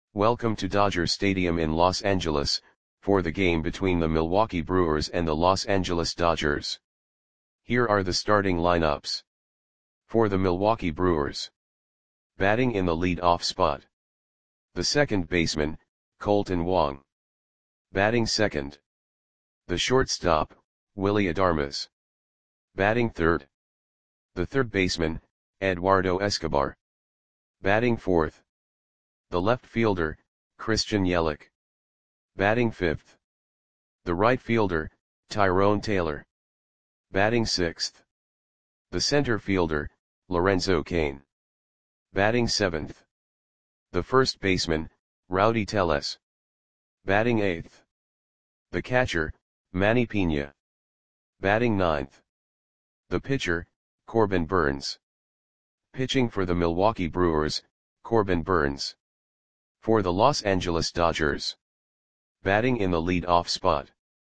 Welcome to Dodger Stadium in Los Angeles, for the game between the Milwaukee Brewers and the Los Angeles Dodgers. Here are the starting lineups. For the Milwaukee Brewers. Batting in the lead-off spot. The second baseman, Kolten Wong. Batting second. The shortstop, Willy Adames. Batting third. The third baseman, Eduardo Escobar. Batting fourth. The left fielder, Christian Yelich. Batting fifth. The right fielder, Tyrone Taylor. Batting sixth. The center fielder, Lorenzo Cain. Batting seventh. The first baseman, Rowdy Tellez. Batting eighth. The catcher, Manny Piña. Batting ninth. The pitcher, Corbin Burnes. Pitching for the Milwaukee Brewers, Corbin Burnes. For the Los Angeles Dodgers. Batting in the lead-off spot.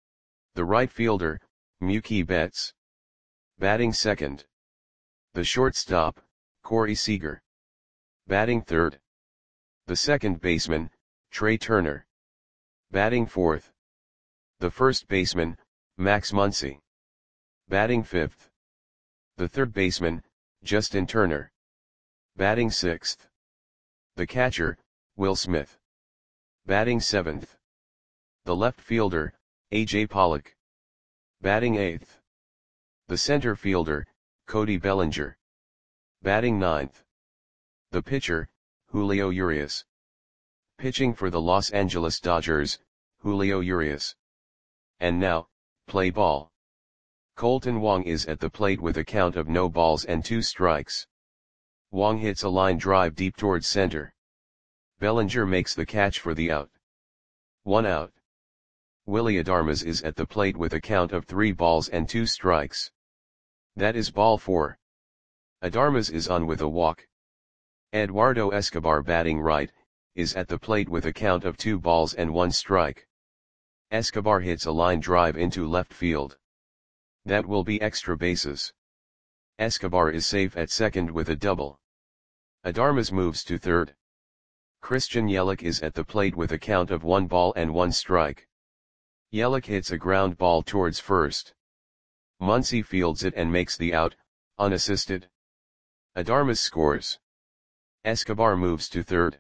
The right fielder, Mookie Betts. Batting second. The shortstop, Corey Seager. Batting third. The second baseman, Trey Turner. Batting fourth. The first baseman, Max Muncy. Batting fifth. The third baseman, Justin Turner. Batting sixth. The catcher, Will Smith. Batting seventh. The left fielder, A.J. Pollock. Batting eighth. The center fielder, Cody Bellinger. Batting ninth. The pitcher, Julio Urias. Pitching for the Los Angeles Dodgers, Julio Urias. And now, play ball. Kolten Wong is at the plate with a count of no balls and 2 strikes. Wong hits a line drive deep towards center. Bellinger makes the catch for the out. 1 out. Willy Adames is at the plate with a count of 3 balls and 2 strikes. That is ball 4. Adames is on with a walk. Eduardo Escobar, batting right, is at the plate with a count of 2 balls and 1 strike. Escobar hits a line drive into left field. That will be extra bases. Escobar is safe at second with a double. Adames moves to third. Christian Yelich is at the plate with a count of 1 ball and 1 strike. Yelich hits a ground ball towards first. Muncy fields it and makes the out, unassisted. Adames scores. Escobar moves to third.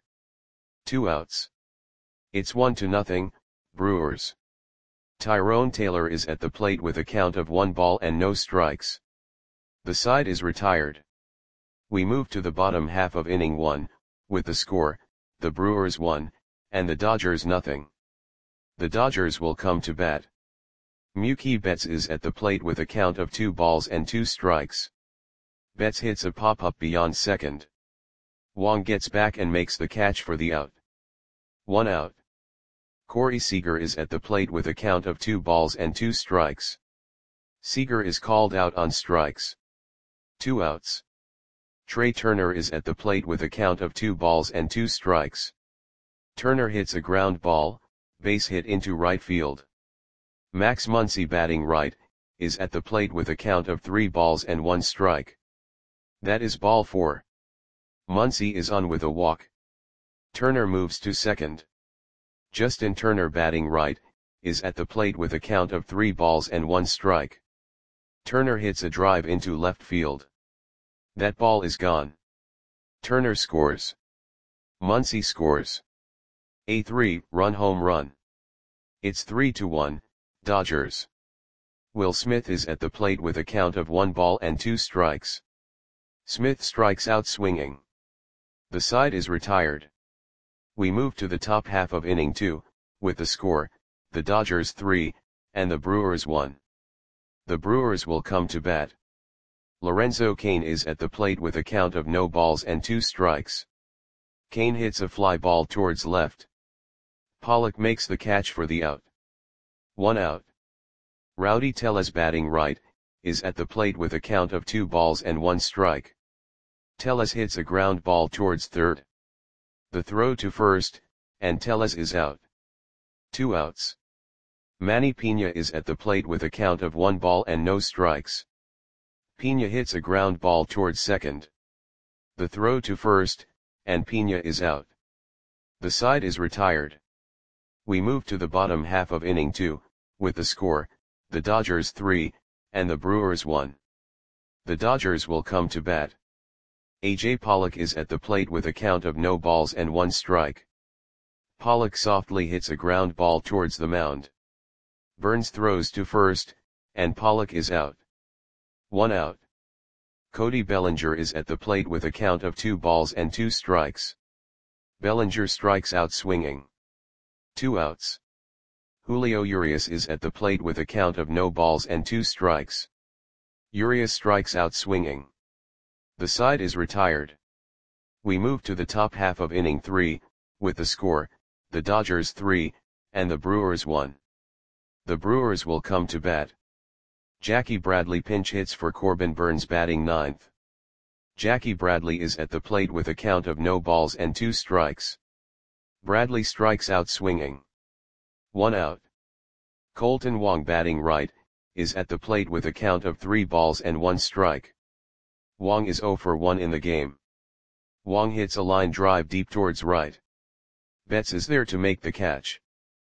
2 outs. It's 1-0, Brewers. Tyrone Taylor is at the plate with a count of 1 ball and no strikes. The side is retired. We move to the bottom half of inning 1, with the score, the Brewers 1, and the Dodgers 0. The Dodgers will come to bat. Mookie Betts is at the plate with a count of 2 balls and 2 strikes. Betts hits a pop-up beyond second. Wong gets back and makes the catch for the out. 1 out. Corey Seager is at the plate with a count of 2 balls and 2 strikes. Seager is called out on strikes. 2 outs. Trey Turner is at the plate with a count of 2 balls and 2 strikes. Turner hits a ground ball, base hit into right field. Max Muncy, batting right, is at the plate with a count of 3 balls and 1 strike. That is ball 4. Muncy is on with a walk. Turner moves to second. Justin Turner, batting right, is at the plate with a count of 3 balls and 1 strike. Turner hits a drive into left field. That ball is gone. Turner scores. Muncy scores. A 3-run home run. It's 3-1, Dodgers. Will Smith is at the plate with a count of 1 ball and 2 strikes. Smith strikes out swinging. The side is retired. We move to the top half of inning 2, with the score, the Dodgers 3, and the Brewers 1. The Brewers will come to bat. Lorenzo Cain is at the plate with a count of no balls and 2 strikes. Cain hits a fly ball towards left. Pollock makes the catch for the out. 1 out. Rowdy Tellez, batting right, is at the plate with a count of 2 balls and 1 strike. Tellez hits a ground ball towards third. The throw to first, and Tellez is out. 2 outs. Manny Piña is at the plate with a count of 1 ball and no strikes. Piña hits a ground ball towards second. The throw to first, and Piña is out. The side is retired. We move to the bottom half of inning 2, with the score, the Dodgers 3, and the Brewers 1. The Dodgers will come to bat. A.J. Pollock is at the plate with a count of no balls and 1 strike. Pollock softly hits a ground ball towards the mound. Burns throws to first, and Pollock is out. 1 out. Cody Bellinger is at the plate with a count of 2 balls and 2 strikes. Bellinger strikes out swinging. 2 outs. Julio Urias is at the plate with a count of no balls and 2 strikes. Urias strikes out swinging. The side is retired. We move to the top half of inning 3, with the score, the Dodgers 3, and the Brewers 1. The Brewers will come to bat. Jackie Bradley pinch hits for Corbin Burns batting 9th. Jackie Bradley is at the plate with a count of no balls and 2 strikes. Bradley strikes out swinging. 1 out. Colton Wong batting right, is at the plate with a count of 3 balls and 1 strike. Wong is 0 for 1 in the game. Wong hits a line drive deep towards right. Betts is there to make the catch.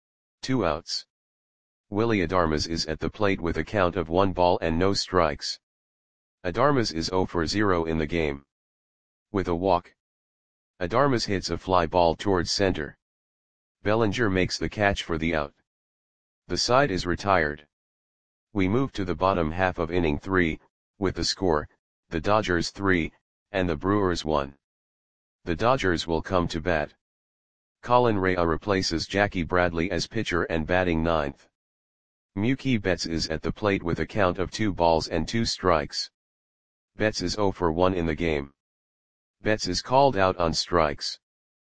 2 outs. Willy Adames is at the plate with a count of 1 ball and no strikes. Adames is 0 for 0 in the game. With a walk. Adames hits a fly ball towards center. Bellinger makes the catch for the out. The side is retired. We move to the bottom half of inning 3, with the score, the Dodgers 3, and the Brewers 1. The Dodgers will come to bat. Colin Rea replaces Jackie Bradley as pitcher and batting 9th. Mookie Betts is at the plate with a count of 2 balls and 2 strikes. Betts is 0 for 1 in the game. Betts is called out on strikes.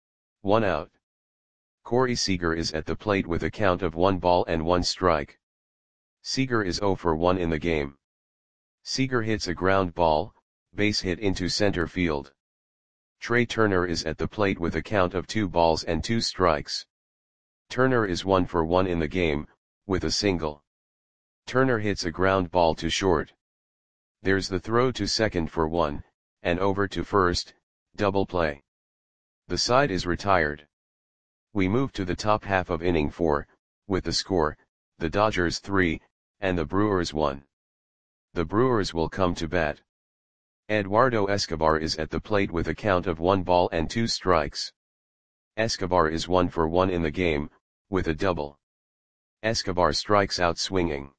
1 out. Corey Seager is at the plate with a count of 1 ball and 1 strike. Seager is 0 for 1 in the game. Seager hits a ground ball, base hit into center field. Trey Turner is at the plate with a count of 2 balls and 2 strikes. Turner is 1 for 1 in the game, with a single. Turner hits a ground ball to short. There's the throw to second for 1, and over to first, double play. The side is retired. We move to the top half of inning 4, with the score, the Dodgers 3, and the Brewers 1. The Brewers will come to bat. Eduardo Escobar is at the plate with a count of 1 ball and 2 strikes. Escobar is 1 for 1 in the game, with a double. Escobar strikes out swinging.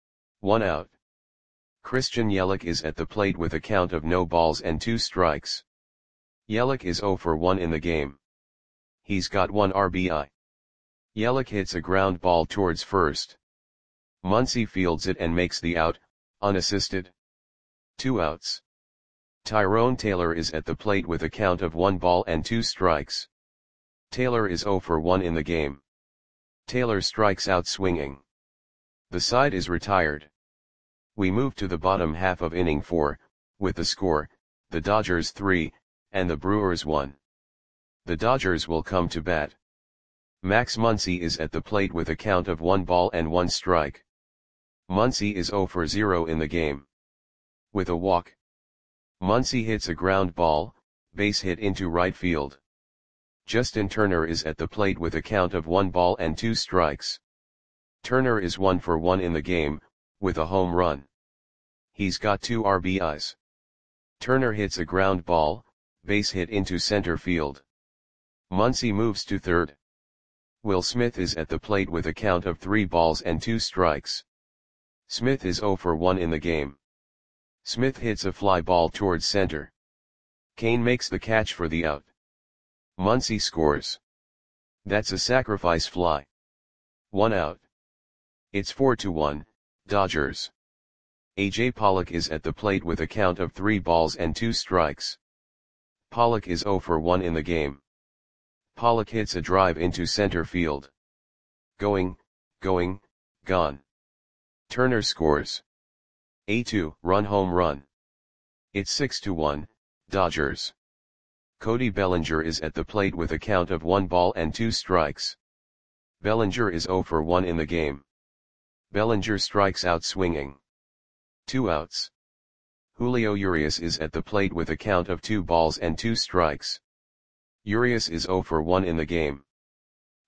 1 out. Christian Yelich is at the plate with a count of no balls and 2 strikes. Yelich is 0 for 1 in the game. He's got 1 RBI. Yelich hits a ground ball towards first. Muncy fields it and makes the out, unassisted. 2 outs. Tyrone Taylor is at the plate with a count of 1 ball and 2 strikes. Taylor is 0 for 1 in the game. Taylor strikes out swinging. The side is retired. We move to the bottom half of inning 4, with the score, the Dodgers 3, and the Brewers 1. The Dodgers will come to bat. Max Muncy is at the plate with a count of 1 ball and 1 strike. Muncy is 0 for 0 in the game. With a walk. Muncy hits a ground ball, base hit into right field. Justin Turner is at the plate with a count of 1 ball and 2 strikes. Turner is 1 for 1 in the game, with a home run. He's got 2 RBIs. Turner hits a ground ball, base hit into center field. Muncy moves to third. Will Smith is at the plate with a count of 3 balls and 2 strikes. Smith is 0 for 1 in the game. Smith hits a fly ball towards center. Kane makes the catch for the out. Muncy scores. That's a sacrifice fly. 1 out. It's 4-1, Dodgers. A.J. Pollock is at the plate with a count of 3 balls and 2 strikes. Pollock is 0 for 1 in the game. Pollock hits a drive into center field. Going, gone. Turner scores. A 2-run home run. It's 6-1, Dodgers. Cody Bellinger is at the plate with a count of 1 ball and 2 strikes. Bellinger is 0 for 1 in the game. Bellinger strikes out swinging. 2 outs. Julio Urias is at the plate with a count of 2 balls and 2 strikes. Urias is 0 for 1 in the game.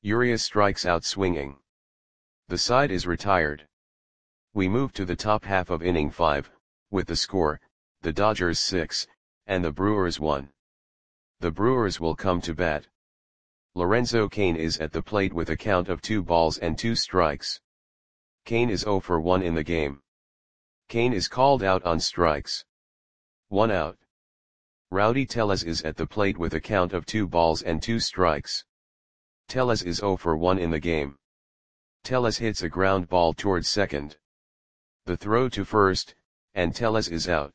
Urias strikes out swinging. The side is retired. We move to the top half of inning 5, with the score, the Dodgers 6, and the Brewers 1. The Brewers will come to bat. Lorenzo Cain is at the plate with a count of 2 balls and 2 strikes. Cain is 0 for 1 in the game. Cain is called out on strikes. 1 out. Rowdy Tellez is at the plate with a count of 2 balls and 2 strikes. Tellez is 0 for 1 in the game. Tellez hits a ground ball towards second. The throw to first, and Tellez is out.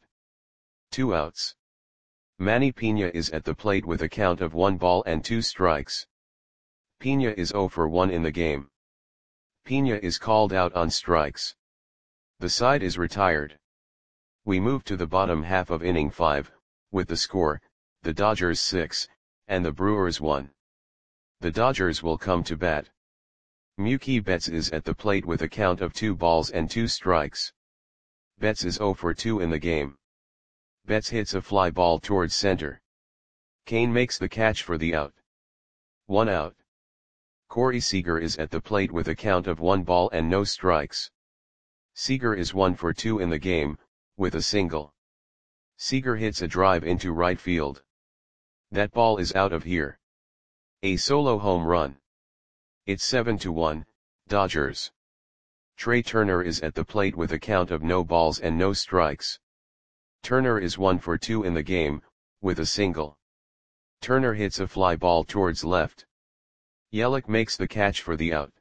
2 outs. Manny Piña is at the plate with a count of 1 ball and 2 strikes. Piña is 0 for 1 in the game. Piña is called out on strikes. The side is retired. We move to the bottom half of inning 5, with the score, the Dodgers 6, and the Brewers 1. The Dodgers will come to bat. Mookie Betts is at the plate with a count of 2 balls and 2 strikes. Betts is 0 for 2 in the game. Betts hits a fly ball towards center. Cain makes the catch for the out. 1 out. Corey Seager is at the plate with a count of 1 ball and no strikes. Seager is 1 for 2 in the game, with a single. Seager hits a drive into right field. That ball is out of here. A solo home run. It's 7-1, Dodgers. Trey Turner is at the plate with a count of no balls and no strikes. Turner is 1 for 2 in the game, with a single. Turner hits a fly ball towards left. Yelich makes the catch for the out.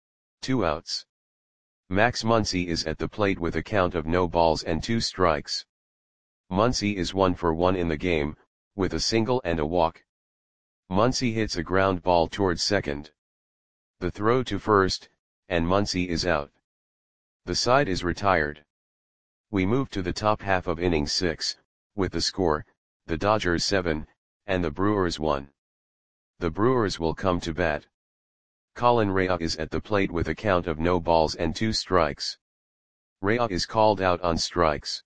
2 outs. Max Muncy is at the plate with a count of no balls and 2 strikes. Muncy is 1 for 1 in the game, with a single and a walk. Muncy hits a ground ball towards second. The throw to first, and Muncy is out. The side is retired. We move to the top half of inning 6, with the score, the Dodgers 7, and the Brewers 1. The Brewers will come to bat. Colin Rea is at the plate with a count of no balls and 2 strikes. Rea is called out on strikes.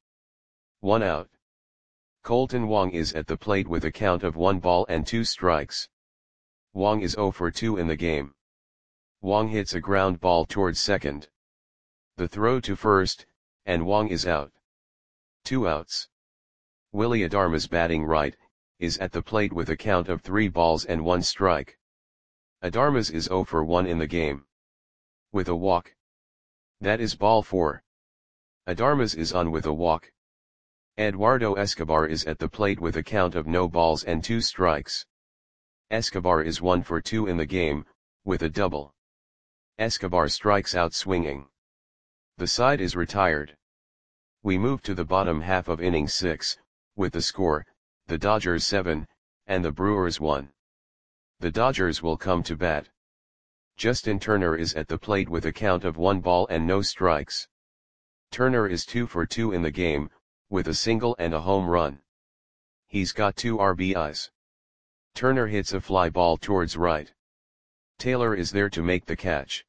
1 out. Colton Wong is at the plate with a count of 1 ball and 2 strikes. Wong is 0 for 2 in the game. Wong hits a ground ball towards second. The throw to first, and Wong is out. 2 outs. Willy Adames batting right, is at the plate with a count of 3 balls and 1 strike. Adames is 0 for 1 in the game. With a walk. That is ball 4. Adames is on with a walk. Eduardo Escobar is at the plate with a count of no balls and 2 strikes. Escobar is 1 for 2 in the game, with a double. Escobar strikes out swinging. The side is retired. We move to the bottom half of inning 6, with the score, the Dodgers 7, and the Brewers 1. The Dodgers will come to bat. Justin Turner is at the plate with a count of 1 ball and no strikes. Turner is 2 for 2 in the game, with a single and a home run. He's got 2 RBIs. Turner hits a fly ball towards right. Taylor is there to make the catch.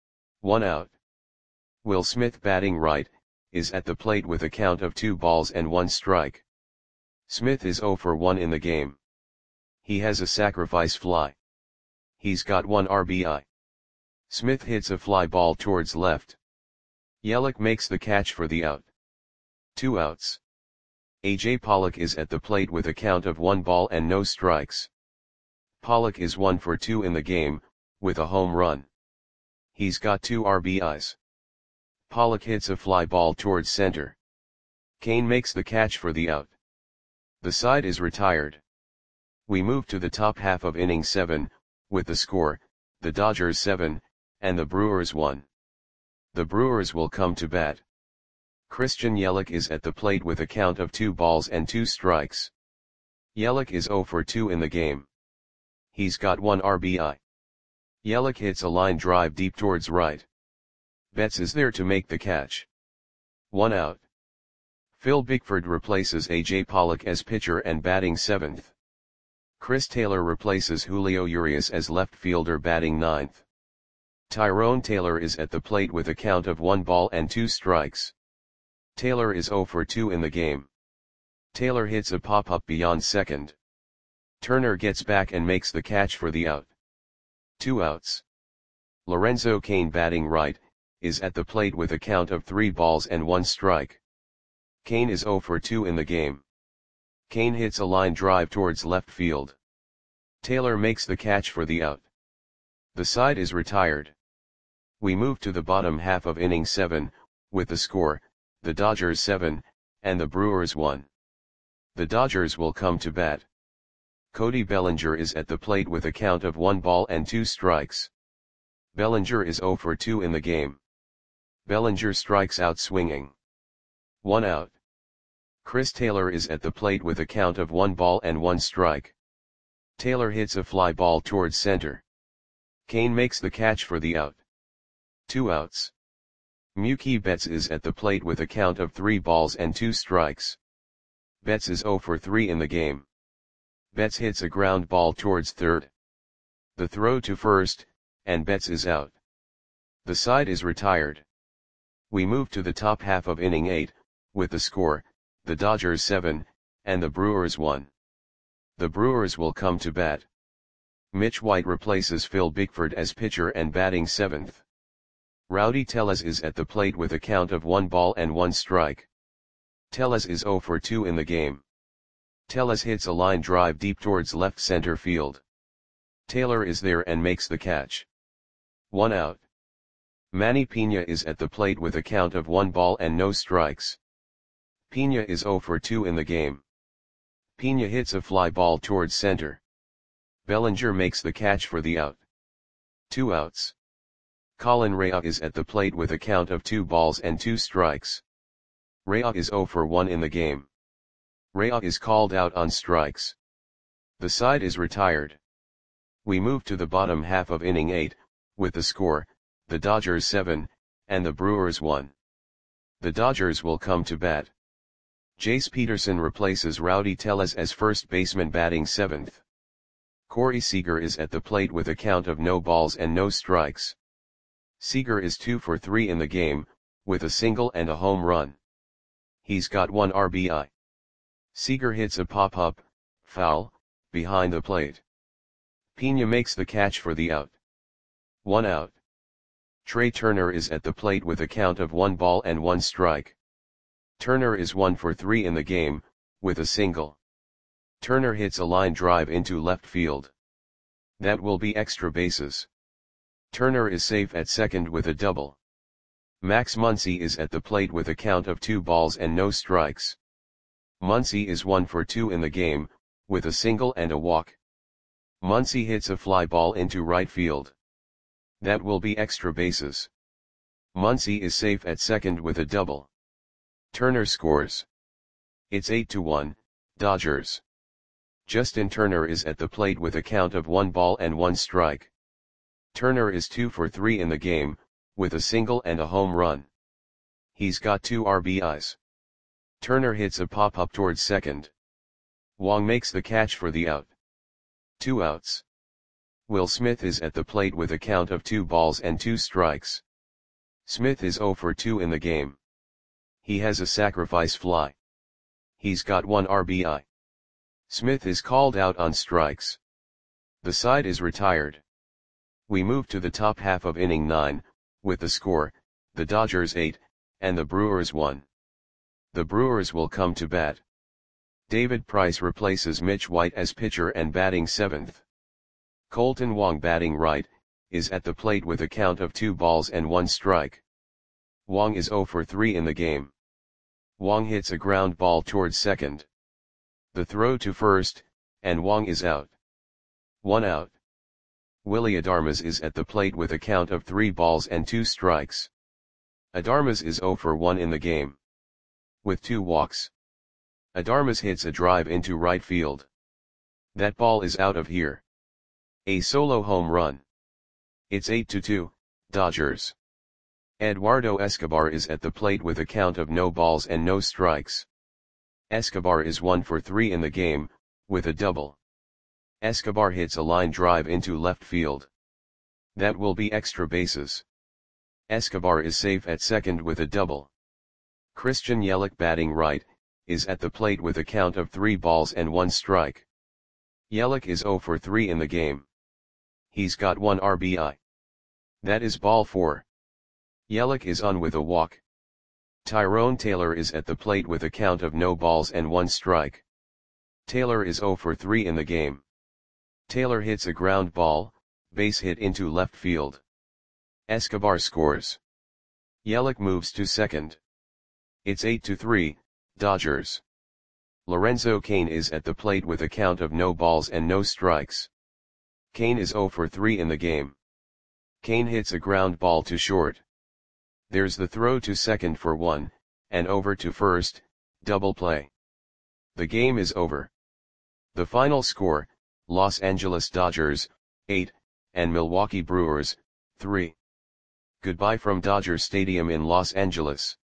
1 out. Will Smith batting right, is at the plate with a count of 2 balls and 1 strike. Smith is 0 for 1 in the game. He has a sacrifice fly. He's got 1 RBI. Smith hits a fly ball towards left. Yelich makes the catch for the out. 2 outs. AJ Pollock is at the plate with a count of 1 ball and no strikes. Pollock is 1 for 2 in the game, with a home run. He's got 2 RBIs. Pollock hits a fly ball towards center. Cain makes the catch for the out. The side is retired. We move to the top half of inning 7, with the score, the Dodgers 7, and the Brewers 1. The Brewers will come to bat. Christian Yelich is at the plate with a count of 2 balls and 2 strikes. Yelich is 0 for 2 in the game. He's got 1 RBI. Yelich hits a line drive deep towards right. Betts is there to make the catch. 1 out. Phil Bickford replaces AJ Pollock as pitcher and batting 7th. Chris Taylor replaces Julio Urias as left fielder batting 9th. Tyrone Taylor is at the plate with a count of 1 ball and 2 strikes. Taylor is 0 for 2 in the game. Taylor hits a pop-up beyond second. Turner gets back and makes the catch for the out. 2 outs. Lorenzo Cain batting right, is at the plate with a count of 3 balls and 1 strike. Cain is 0 for 2 in the game. Cain hits a line drive towards left field. Taylor makes the catch for the out. The side is retired. We move to the bottom half of inning 7, with the score, the Dodgers 7, and the Brewers 1. The Dodgers will come to bat. Cody Bellinger is at the plate with a count of 1 ball and 2 strikes. Bellinger is 0 for 2 in the game. Bellinger strikes out swinging. 1 out. Chris Taylor is at the plate with a count of 1 ball and 1 strike. Taylor hits a fly ball towards center. Cain makes the catch for the out. 2 outs. Mookie Betts is at the plate with a count of 3 balls and 2 strikes. Betts is 0 for 3 in the game. Betts hits a ground ball towards third. The throw to first, and Betts is out. The side is retired. We move to the top half of inning 8, with the score, the Dodgers 7, and the Brewers 1. The Brewers will come to bat. Mitch White replaces Phil Bickford as pitcher and batting 7th. Rowdy Tellez is at the plate with a count of 1 ball and 1 strike. Tellez is 0 for 2 in the game. Tellez hits a line drive deep towards left center field. Taylor is there and makes the catch. 1 out. Manny Piña is at the plate with a count of 1 ball and no strikes. Piña is 0 for 2 in the game. Piña hits a fly ball towards center. Bellinger makes the catch for the out. 2 outs. Colin Rea is at the plate with a count of 2 balls and 2 strikes. Rea is 0 for 1 in the game. Rea is called out on strikes. The side is retired. We move to the bottom half of inning 8, with the score, the Dodgers 7, and the Brewers 1. The Dodgers will come to bat. Jace Peterson replaces Rowdy Tellez as first baseman batting 7th. Corey Seager is at the plate with a count of no balls and no strikes. Seager is 2 for 3 in the game, with a single and a home run. He's got 1 RBI. Seager hits a pop-up, foul, behind the plate. Piña makes the catch for the out. 1 out. Trey Turner is at the plate with a count of 1 ball and 1 strike. Turner is 1 for 3 in the game, with a single. Turner hits a line drive into left field. That will be extra bases. Turner is safe at second with a double. Max Muncy is at the plate with a count of 2 balls and no strikes. Muncy is 1 for 2 in the game, with a single and a walk. Muncy hits a fly ball into right field. That will be extra bases. Muncy is safe at second with a double. Turner scores. It's 8-1, Dodgers. Justin Turner is at the plate with a count of 1 ball and 1 strike. Turner is 2 for 3 in the game, with a single and a home run. He's got 2 RBIs. Turner hits a pop-up towards second. Wong makes the catch for the out. 2 outs. Will Smith is at the plate with a count of 2 balls and 2 strikes. Smith is 0 for 2 in the game. He has a sacrifice fly. He's got 1 RBI. Smith is called out on strikes. The side is retired. We move to the top half of inning 9, with the score, the Dodgers 8, and the Brewers 1. The Brewers will come to bat. David Price replaces Mitch White as pitcher and batting 7th. Colton Wong batting right, is at the plate with a count of 2 balls and 1 strike. Wong is 0 for 3 in the game. Wong hits a ground ball towards second. The throw to first, and Wong is out. 1 out. Willy Adames is at the plate with a count of 3 balls and 2 strikes. Adames is 0 for 1 in the game. With 2 walks. Adames hits a drive into right field. That ball is out of here. A solo home run. It's 8-2, Dodgers. Eduardo Escobar is at the plate with a count of no balls and no strikes. Escobar is 1 for 3 in the game, with a double. Escobar hits a line drive into left field. That will be extra bases. Escobar is safe at second with a double. Christian Yelich batting right, is at the plate with a count of 3 balls and 1 strike. Yelich is 0 for 3 in the game. he's got 1 RBI. That is ball 4. Yelich is on with a walk. Tyrone Taylor is at the plate with a count of no balls and 1 strike. Taylor is 0 for 3 in the game. Taylor hits a ground ball, base hit into left field. Escobar scores. Yelich moves to second. It's 8-3, Dodgers. Lorenzo Cain is at the plate with a count of no balls and no strikes. Cain is 0 for 3 in the game. Cain hits a ground ball to short. There's the throw to second for 1, and over to first, double play. The game is over. The final score, Los Angeles Dodgers, 8, and Milwaukee Brewers, 3. Goodbye from Dodger Stadium in Los Angeles.